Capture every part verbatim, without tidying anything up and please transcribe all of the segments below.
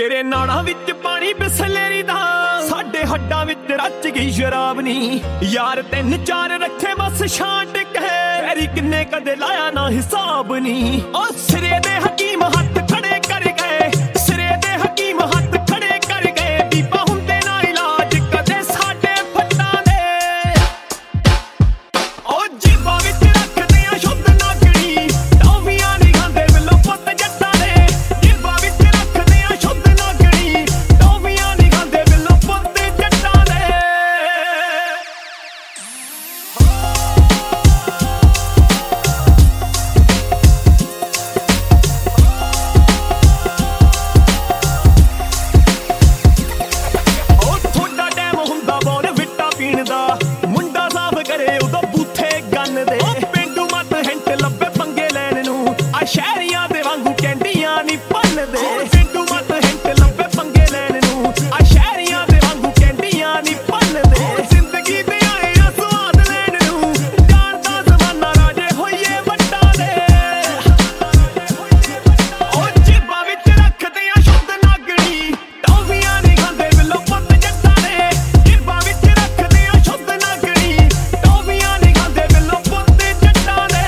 तेरे नाड़ा विच पानी बिसलेरी दा साडे हड्डां विच रच गई शराब नी यार तीन चार रखे बस छांट के पैरी किन्ने कदे लाया ना हिसाब नी ओ सिरे दे हकीम हथ खड़े कर गए सिरे दे हकीम हथ खड़े कर गए बीबा हुंदे ना इलाज कदे साडे फट्टां दे ओ जीबां विच रखदे आ शुद्ध नागणी टॉफियां नहीं खांदे बिल्लो पुੱਤ जट्टां दे जीबां विच रखदे आ शुद्ध नागणी टॉफियां नहीं खांदे बिल्लो पुੱਤ जट्टां दे मुंडा साफ करे उदो बूथे गन दे पिंडू मत हिंट लब्बे पंगे लैन नू आ शहरियां दे वांगू कैंडियां नी पन दे पिंडू मत हिंट लब्बे पंगे लैन नू आ शहरियां दे वांगू कैंडियां नी पन दे जिंदगी दे आए आ स्वाद लैन नू जानदा जमाना राजे होइए वट्टां दे ओ जीबां विच रखदे आ शुद्ध नागणी टॉफियां नहीं खांदे बिल्लो पुੱਤ जट्टां दे जीबां विच रखदे आ शुद्ध नागणी टॉफियां नहीं खांदे बिल्लो पुੱਤ जट्टां दे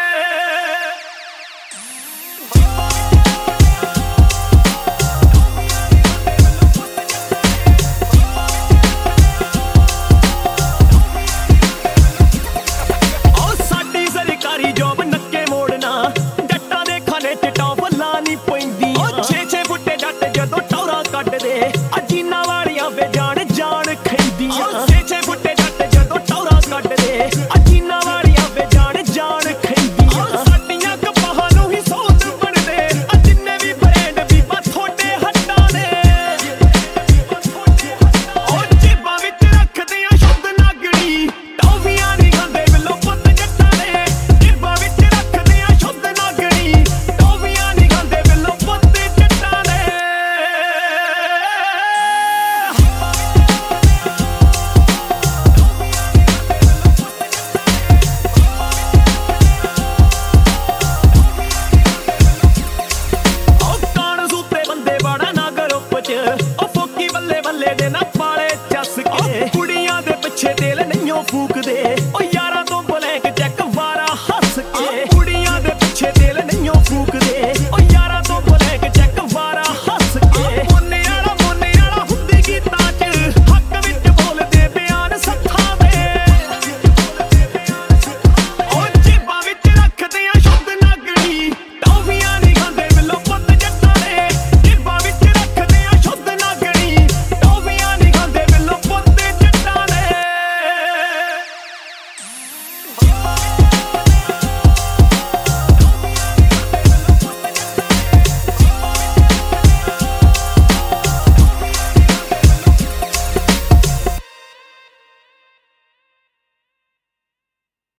ओ साडी सरकारी जॉब नक्के मोड़ना जट्टां दे खाने च टॉफलां नहीं पैंदियां ओ छे छे फुੱਟੇ जट जदों टौरा कड्डदे अजीना वालियां वे जान जान खैंदियां छे छे फुੱਟੇ जट जदों टौरा कड्डदे अजीना वालियां वे जान जान खैंदियां साडियां कपाहां नूं ही सौत बनदे आ जिन्ने भी ब्रांड बीबा थोड़े हट्टां दे ओ जीबां विच रखदे आ शुद्ध नागणी टॉफियां नहीं खांदे बिल्लो पुੱਤ जट्टां दे जीबां विच रखदे आ शुद्ध नागणी टॉफियां नहीं खांदे बिल्लो पुੱਤ जट्टां दे ओ कान सूते बंदे बाड़ा ना ग्रुप च ओ फोकी बल्ले बल्ले दे ना पाले चस के कुड़ियां दे पिछे तेल नहियों फूकदे